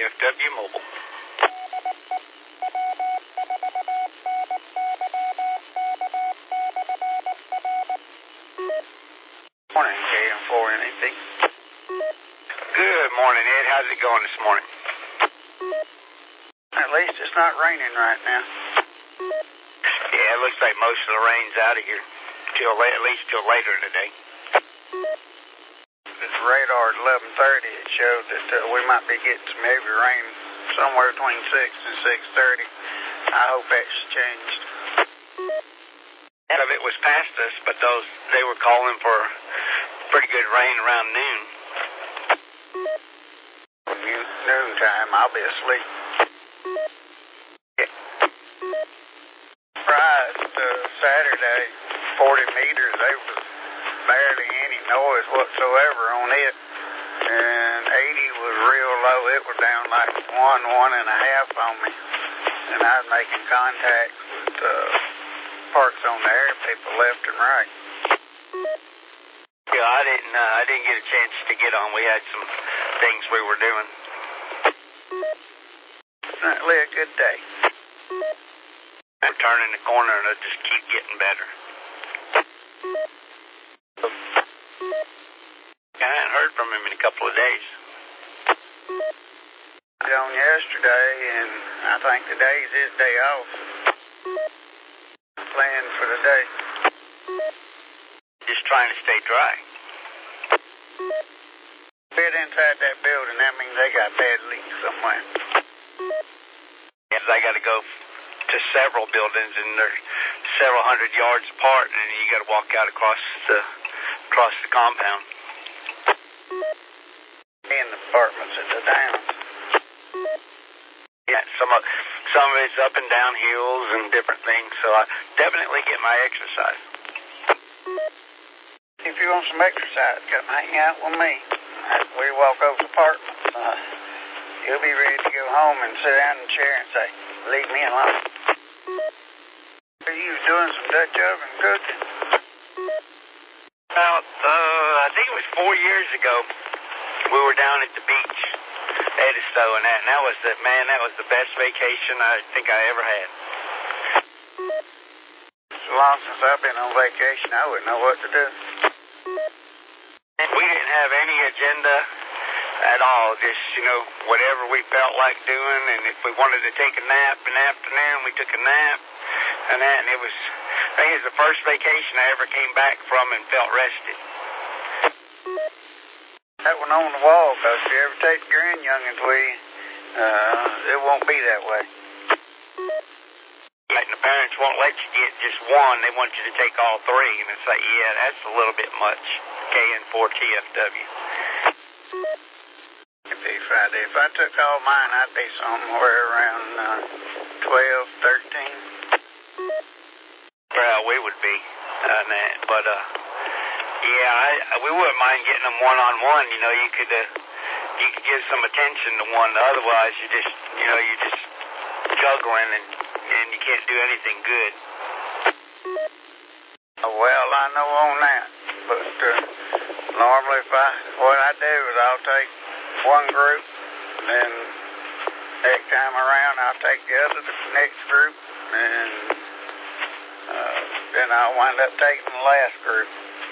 KFW Mobile. Morning, KM4NAP. Good morning, Ed. How's it going this morning? At least it's not raining right now. Yeah, it looks like most of the rain's out of here. At least till later today. This radar at 11:30, it showed that we might be getting some heavy rain somewhere between 6 and 6:30. I hope that's changed. None of it was past us, but they were calling for pretty good rain around noon. Noontime, I'll be asleep. Surprised Saturday, 40 meters, there was barely any noise whatsoever on it. And 80 was real low. It was down like 1.5 on me. And I was making contact with parks on the air, people left and right. Yeah, I didn't get a chance to get on. We had some things we were doing. Definitely a good day. I'm turning the corner and it'll just keep getting better. I hadn't heard from him in a couple of days. I was on yesterday, and I think today's his day off. Planned for the day. Just trying to stay dry. Bit inside that building, that means they got bad leaks somewhere. Yes, I got to go to several buildings, and they're several hundred yards apart, and you got to walk out across the compound. In the apartments at the downs. Yeah, some of it's up and down hills and different things, so I definitely get my exercise. If you want some exercise, come hang out with me. As we walk over the apartments, you'll be ready to go home and sit down in the chair and say, leave me alone. You was doing some Dutch oven cooking. About, I think it was 4 years ago, we were down at the beach, Edisto, and that was the best vacation I think I ever had. So long since I've been on vacation, I wouldn't know what to do. We didn't have any agenda at all, just, whatever we felt like doing, and if we wanted to take a nap in the afternoon, we took a nap, and it was, I think it was the first vacation I ever came back from and felt rested. That one on the wall, because if you ever take the grandyoungins with you, it won't be that way. And the parents won't let you get just one, they want you to take all three, and it's like, yeah, that's a little bit much. KN4TFW. It'd be Friday. If I took all mine, I'd be somewhere around 12, 13. Well, we would be on that, but yeah, we wouldn't mind getting them one-on-one. You could give some attention to one. Otherwise, you're just juggling and you can't do anything good. Well, I know on that, but normally what I do is I'll take one group, and then next time around I'll take the next group, and then I'll wind up taking the last group.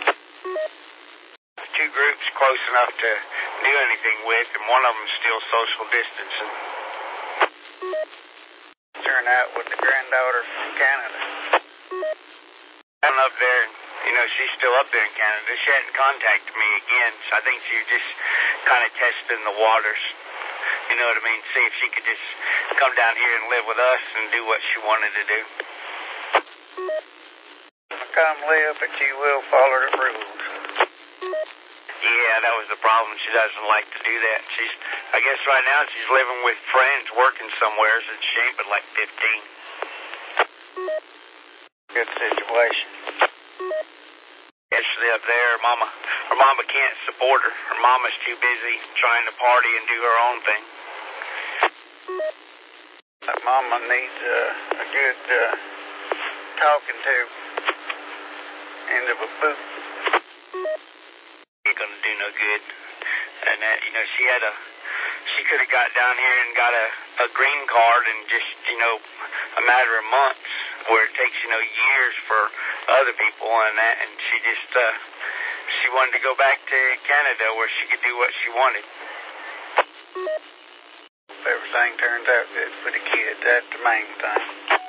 Two groups close enough to do anything with, and one of them's still social distancing. Turn out with the granddaughter from Canada. I'm up there, she's still up there in Canada. She hadn't contacted me again, so I think she was just kind of testing the waters. You know what I mean? See if she could just come down here and live with us and do what she wanted to do. Come live, but you will follow the rules. Yeah, that was the problem. She doesn't like to do that. I guess right now she's living with friends, working somewhere, so she ain't but like 15. Good situation. Actually up there, her mama can't support her. Her mama's too busy trying to party and do her own thing. That mama needs a good talking to. End of a boot. Ain't gonna do no good. And that, she could have got down here and got a green card in just, a matter of months, where it takes, years for other people and that. And she just, she wanted to go back to Canada where she could do what she wanted. Everything turns out good for the kids. That's the main thing.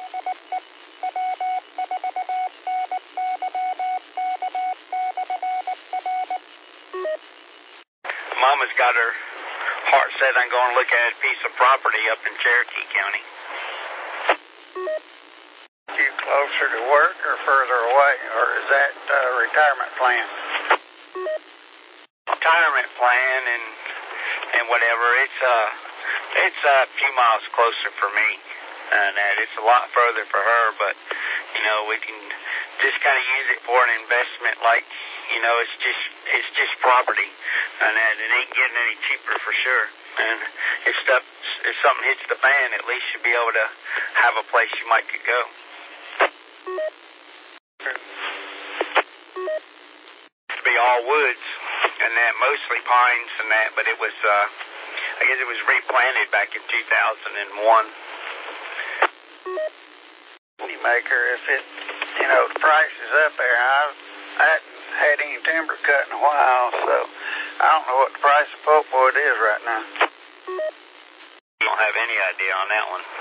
Mama's got her heart set on going to look at a piece of property up in Cherokee County. You closer to work or further away, or is that a retirement plan? Retirement plan and whatever. It's a few miles closer for me, and it's a lot further for her. But we can just kind of use it for an investment, like it's just property, and it ain't getting any cheaper for sure. And if something hits the fan, at least you'll be able to have a place you might could go. To be all woods and that, mostly pines and that, but it was I guess it was replanted back in 2001. Maker, if it, the price is up there. I hadn't had any timber cut in a while, so I don't know what the price of pulpwood is right now. You don't have any idea on that one.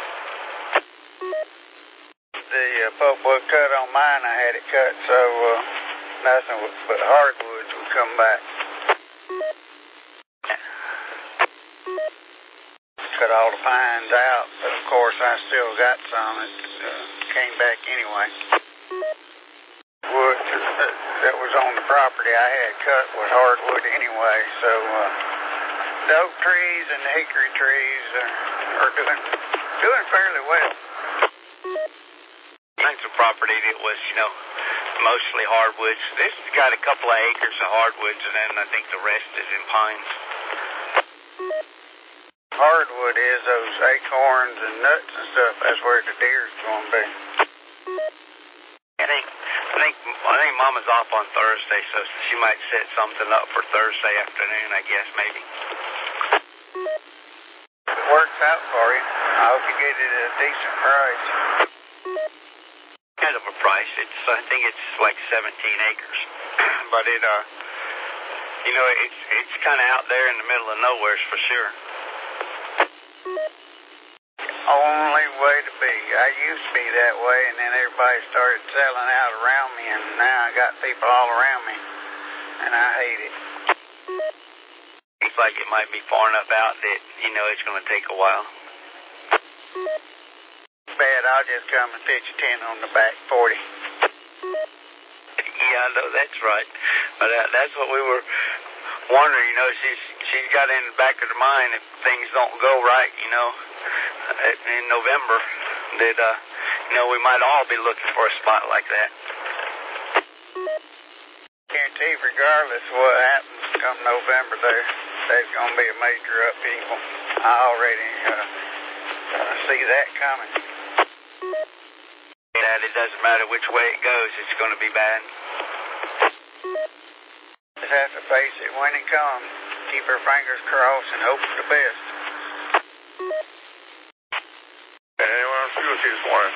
The pulpwood cut on mine, I had it cut, so nothing but hardwoods would come back. Cut all the pines out, but of course I still got some that came back anyway. Wood that was on the property I had cut was hardwood anyway, so the oak trees and the hickory trees are doing fairly well. It's a property that was, mostly hardwoods. This has got a couple of acres of hardwoods, and then I think the rest is in pines. Hardwood is those acorns and nuts and stuff. That's where the deer's going to be. I think Mama's off on Thursday, so she might set something up for Thursday afternoon, I guess, maybe. If it works out for you, I hope you get it at a decent price. Kind of a price. I think it's like 17 acres, but it's kind of out there in the middle of nowhere for sure. Only way to be. I used to be that way, and then everybody started selling out around me, and now I got people all around me, and I hate it. It's like it might be far enough out that, it's going to take a while. Bad, I'll just come and pitch a tent on the back 40. Yeah, I know, that's right. But that's what we were wondering, she's got in the back of her mind if things don't go right, in November, that, we might all be looking for a spot like that. Guarantee, regardless of what happens come November, there's going to be a major upheaval. I already see that coming. That it doesn't matter which way it goes, it's going to be bad. Just have to face it when it comes. Keep our fingers crossed and hope for the best. Anyone else feel with you this morning?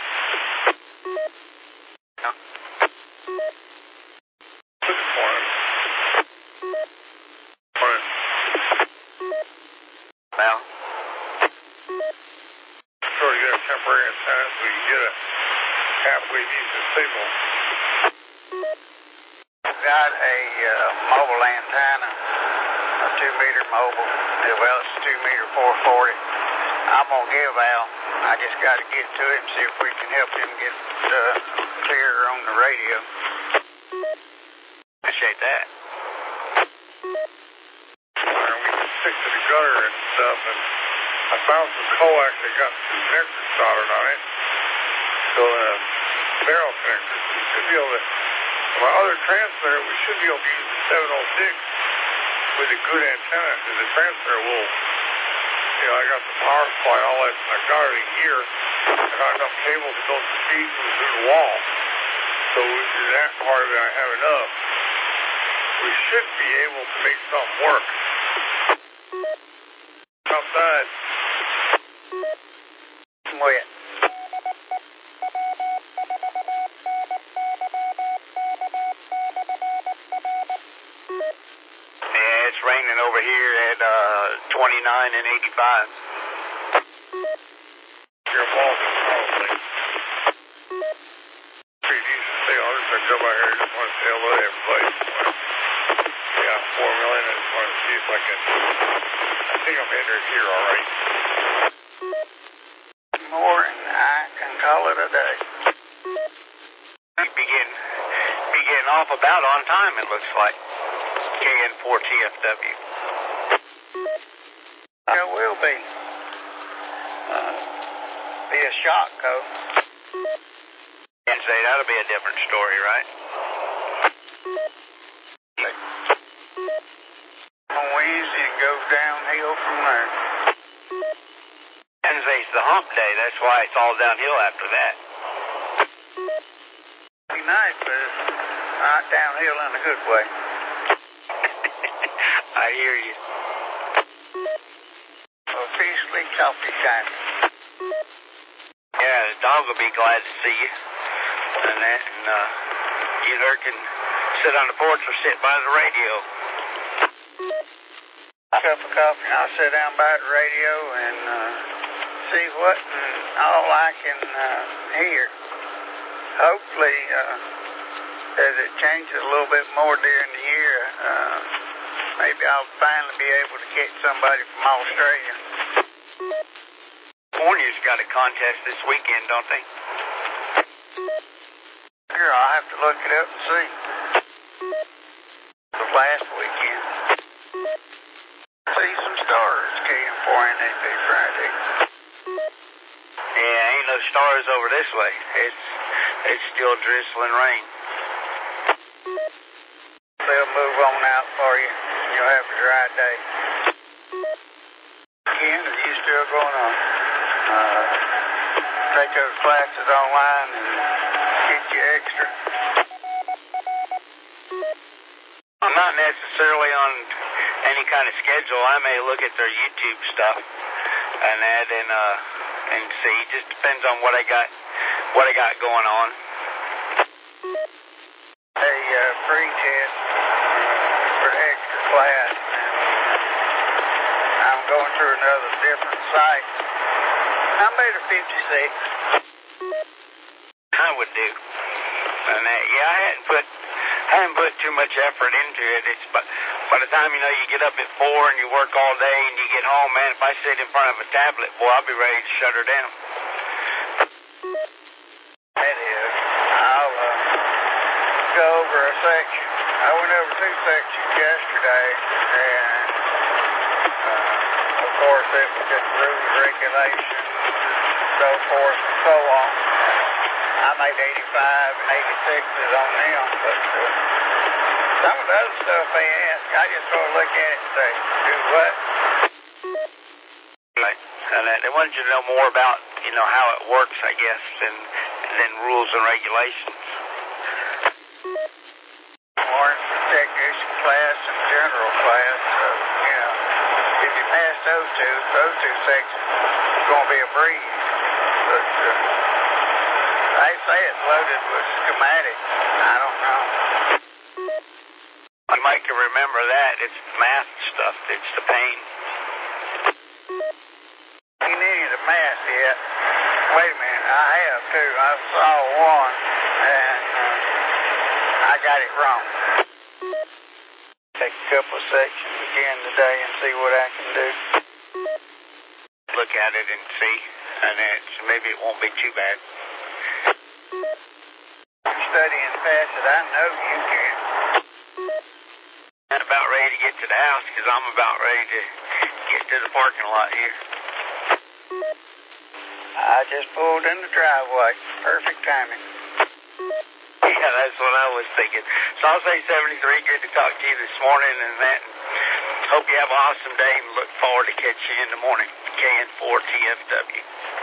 No. Good this morning. Morning. Well, Sure to get a temporary antenna so we can get a halfway decent signal. I've got a mobile antenna, a 2-meter mobile. Well, it's a 2-meter 440. I'm going to give Al. I just got to get to him, see if we can help him get clearer on the radio. appreciate that. We stick to the gutter and stuff, and I found some coax that got 2 connectors soldered on it. So barrel connectors. We should be able to, my other transmitter, we should be able to use the 706 with a good antenna, because the transmitter will, I got the power supply, all that, I got it a year, and not enough cable to go through the wall. So that part of it I have enough. We should be able to make something work. Something outside. I'm wet. Yeah, it's raining over here at 29 and 85. You're walking, probably. Pretty decent thing. I'll just come out here and just want to say hello to everybody. Yeah, 4 million. I just want to see if I can. I think I'm entered here all right. More than I can call it a day. You'd be getting off about on time, it looks like. KN4TFW. There will be. Be a shock, though. And say that'll be a different story, right? On Wednesday, it goes downhill from there. Wednesday's the hump day. That's why it's all downhill after that. Be nice, but it's not downhill in a good way. I hear you. Officially coffee time. Yeah, the dog will be glad to see you. And that, and either can sit on the porch or sit by the radio. A cup of coffee, and I'll sit down by the radio and see what and all I can hear. Hopefully, as it changes a little bit more during the year, maybe I'll finally be able to catch somebody from Australia. California's got a contest this weekend, don't they? Sure, I'll have to look it up and see. The last weekend. See some stars, KN4NAP Friday. Yeah, ain't no stars over this way. It's still drizzling rain. They'll move on out for you. You'll have a dry day. Ken, are you still going on? Take those classes online and get you extra? I'm not necessarily on any kind of schedule. I may look at their YouTube stuff and that and see. It just depends on what I got going on. A free test for the extra class. I'm going through another different site. I made a 56. I would do. And that, yeah, I hadn't put too much effort into it. It's by the time you get up at 4 and you work all day and you get home, man, if I sit in front of a tablet, boy, I'll be ready to shut her down. That is. I'll go over a section. I went over 2 sections yesterday, and of course it was just rules, regulations, so forth and so on. I made 85 and 86s on them, but some of the other stuff they ask, I just sort of look at it and say, do what? Right. And they wanted you to know more about, how it works, I guess, than rules and regulations. More technician class and general class, so, if you pass those two sections, it's going to be a breeze. But they say it's loaded with schematics. I don't know. You might can remember that. It's math stuff. It's the pain. Ain't any of the math yet. Wait a minute, I have too. I saw one, and I got it wrong. Take a couple of sections again today and see what I can do. Look at it and see, and maybe it won't be too bad. Study and pass it, I know you can. I'm about ready to get to the house because I'm about ready to get to the parking lot here. I just pulled in the driveway. Perfect timing. Yeah, that's what I was thinking. So I'll say 73, good to talk to you this morning, and that. Hope you have an awesome day and look forward to catching you in the morning. KN4TFW.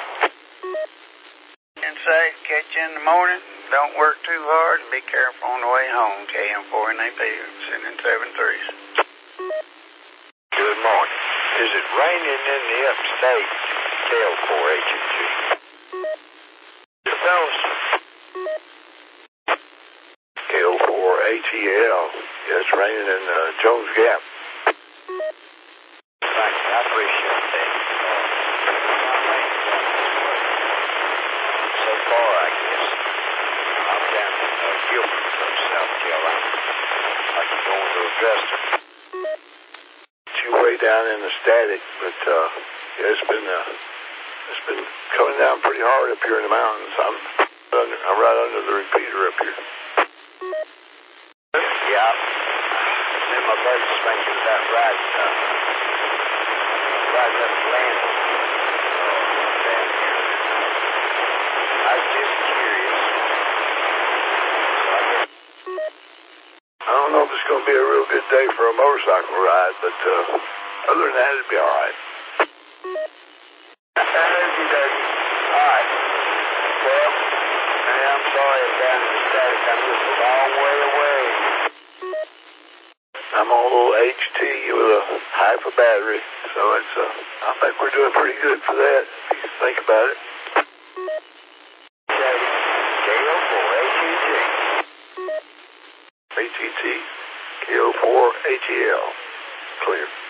And say, catch you in the morning. Don't work too hard and be careful on the way home. KN4NAP, sending 73s. Good morning. Is it raining in the upstate? KL4HEG. Fellas. KL4HEL. Yeah, it's raining in Jones Gap. Thank you. I appreciate that. So far, I guess. I'm down in Gilbert, South Carolina. Like you're going to Augusta. You're way down in the static, but yeah, it's been coming down pretty hard up here in the mountains. I'm right under the repeater up here. Yeah, then my buddy's thinking about riding up the land down here. I was just curious. I don't know if it's going to be a real good day for a motorcycle ride, but other than that, it'd be all right. Alright. Well, I'm sorry I'm down in the static. I'm just a long way away. I'm on a little HT with a half a battery, so it's I think we're doing pretty good for that, if you think about it. KL4HEG. ATT, KL4HEL. Clear.